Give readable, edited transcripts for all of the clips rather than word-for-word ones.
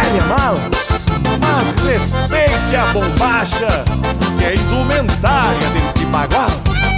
leve a mal, mas respeite a bombacha, que é a indumentária deste bagual.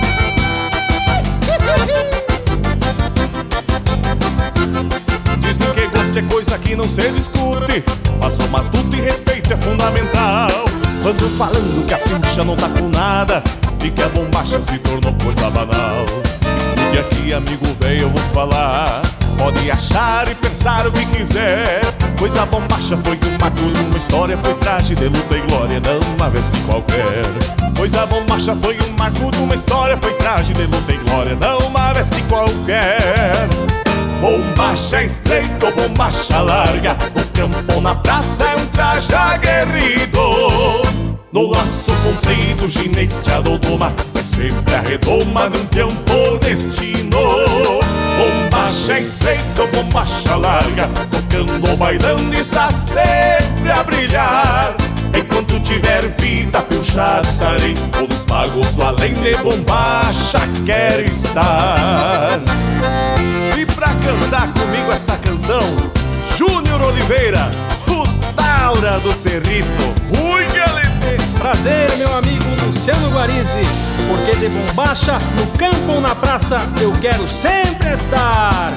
Dizem que gosto é coisa que não se discute, mas o matuto e respeito é fundamental. Ando falando que a pilcha não tá com nada e que a bombacha se tornou coisa banal. Escute aqui, amigo velho, eu vou falar. Pode achar e pensar o que quiser, pois a bombacha foi um marco de uma história, foi traje de luta e glória, não uma vez que qualquer. Pois a bombacha foi um marco de uma história, foi traje de luta e glória, não uma vez que qualquer. Bombacha estreita ou bombacha larga, no campo ou na praça é um traje aguerrido. No laço comprido, ginete a dodoma, é sempre a redoma num peão por destino. Bombacha estreita ou bombacha larga, tocando ou bailando está sempre a brilhar. Enquanto tiver vida, pilchado estarei, todos pagos do além de bombacha quero estar. E pra cantar comigo essa canção, Júnior Oliveira, o Taura do Cerrito. Ui, galera! Prazer, meu amigo Luciano Guarizi, porque de bombacha, no campo ou na praça, eu quero sempre estar.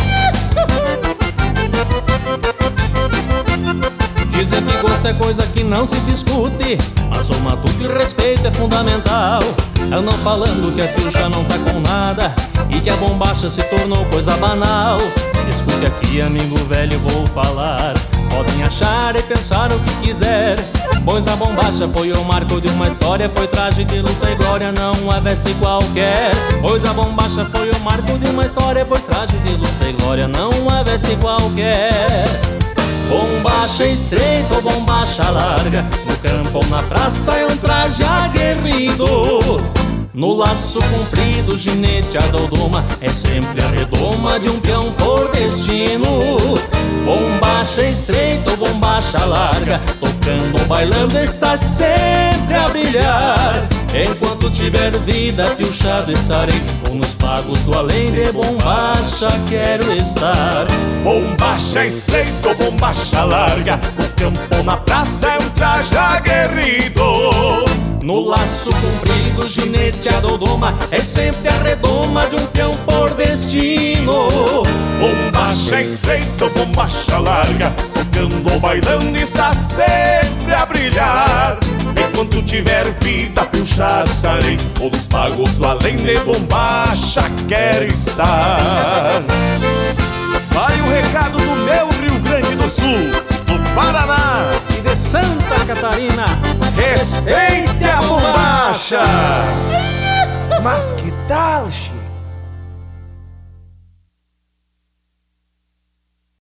Dizem que gosto é coisa que não se discute, mas o matuto e respeito é fundamental. Eu não falando que a pilcha não tá com nada e que a bombacha se tornou coisa banal. Escute aqui, amigo velho, vou falar. Podem achar e pensar o que quiser, pois a bombacha foi o marco de uma história, foi traje de luta e glória, não uma veste qualquer. Pois a bombacha foi o marco de uma história, foi traje de luta e glória, não uma veste qualquer. Bombacha estreita ou bombacha larga, no campo ou na praça é um traje aguerrido. No laço comprido, ginete a dodoma, é sempre a redoma de um peão por destino. Bombacha estreita ou bombacha larga, tocando ou bailando está sempre a brilhar. Enquanto tiver vida, pilchado estarei, ou nos pagos do além de bombacha quero estar. Bombacha estreita ou bombacha larga, no campo ou na praça é um traje aguerrido. No laço comprido, ginete a dodoma, é sempre a redoma de um peão por destino. Bombacha estreita ou bombacha larga, tocando ou bailando está sempre a brilhar. Enquanto tiver vida, pilchado estarei, todos pagos do além de bombacha quero estar. Vai o recado do meu Rio Grande do Sul, do Paraná e de Santa Catarina. Respeite a bombacha! Mas que tal, Chico?